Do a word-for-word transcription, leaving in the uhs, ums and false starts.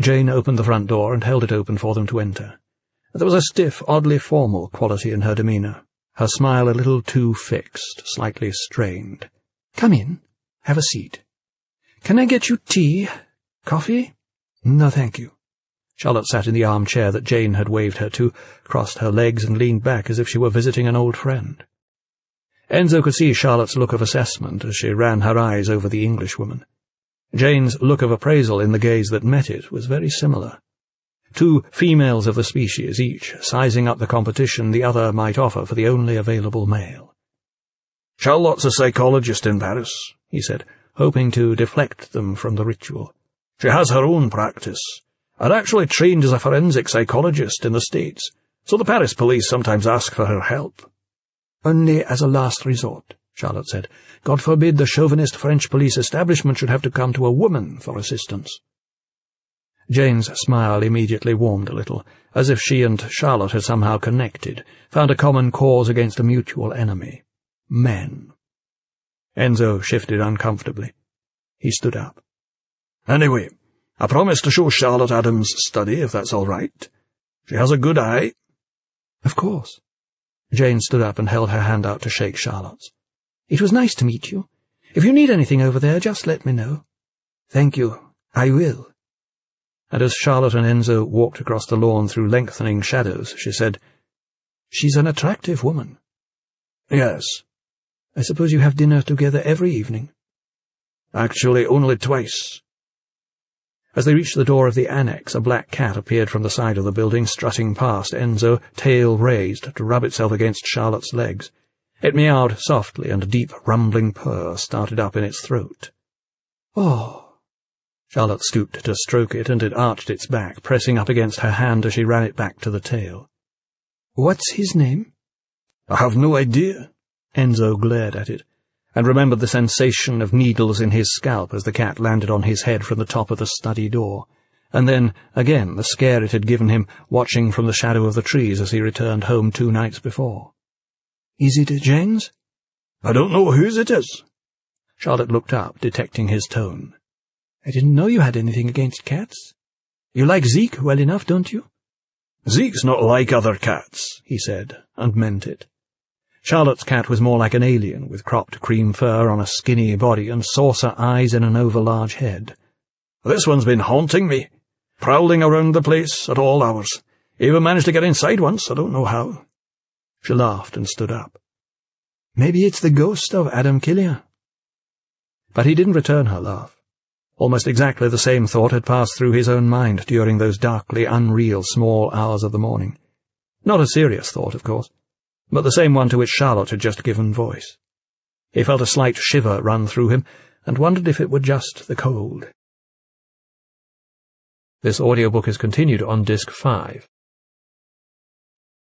Jane opened the front door and held it open for them to enter. There was a stiff, oddly formal quality in her demeanour, her smile a little too fixed, slightly strained. "Come in. Have a seat. Can I get you tea? Coffee?" "No, thank you." Charlotte sat in the armchair that Jane had waved her to, crossed her legs and leaned back as if she were visiting an old friend. Enzo could see Charlotte's look of assessment as she ran her eyes over the Englishwoman. Jane's look of appraisal in the gaze that met it was very similar. Two females of the species, each sizing up the competition the other might offer for the only available male. "Charlotte's a psychologist in Paris," he said, hoping to deflect them from the ritual. "She has her own practice. I'd actually trained as a forensic psychologist in the States, so the Paris police sometimes ask for her help." "Only as a last resort," Charlotte said. "God forbid the chauvinist French police establishment should have to come to a woman for assistance." Jane's smile immediately warmed a little, as if she and Charlotte had somehow connected, found a common cause against a mutual enemy. Men. Enzo shifted uncomfortably. He stood up. "Anyway, I promised to show Charlotte Adams' study, if that's all right. She has a good eye." "Of course." Jane stood up and held her hand out to shake Charlotte's. "It was nice to meet you. If you need anything over there, just let me know." "Thank you. I will." And as Charlotte and Enzo walked across the lawn through lengthening shadows, she said, "She's an attractive woman." "Yes." "I suppose you have dinner together every evening?" "Actually, only twice." As they reached the door of the annex, a black cat appeared from the side of the building, strutting past Enzo, tail raised, to rub itself against Charlotte's legs. It meowed softly, and a deep, rumbling purr started up in its throat. "Oh!" Charlotte stooped to stroke it, and it arched its back, pressing up against her hand as she ran it back to the tail. "What's his name?" "I have no idea." Enzo glared at it, and remembered the sensation of needles in his scalp as the cat landed on his head from the top of the study door, and then, again, the scare it had given him watching from the shadow of the trees as he returned home two nights before. "Is it Jane's?" "I don't know whose it is." Charlotte looked up, detecting his tone. "I didn't know you had anything against cats. You like Zeke well enough, don't you?" "Zeke's not like other cats," he said, and meant it. Charlotte's cat was more like an alien, with cropped cream fur on a skinny body and saucer eyes in an over-large head. "This one's been haunting me, prowling around the place at all hours. Even managed to get inside once, I don't know how." She laughed and stood up. "Maybe it's the ghost of Adam Killier." But he didn't return her laugh. Almost exactly the same thought had passed through his own mind during those darkly unreal small hours of the morning. Not a serious thought, of course, but the same one to which Charlotte had just given voice. He felt a slight shiver run through him, and wondered if it were just the cold. This audiobook is continued on Disc five.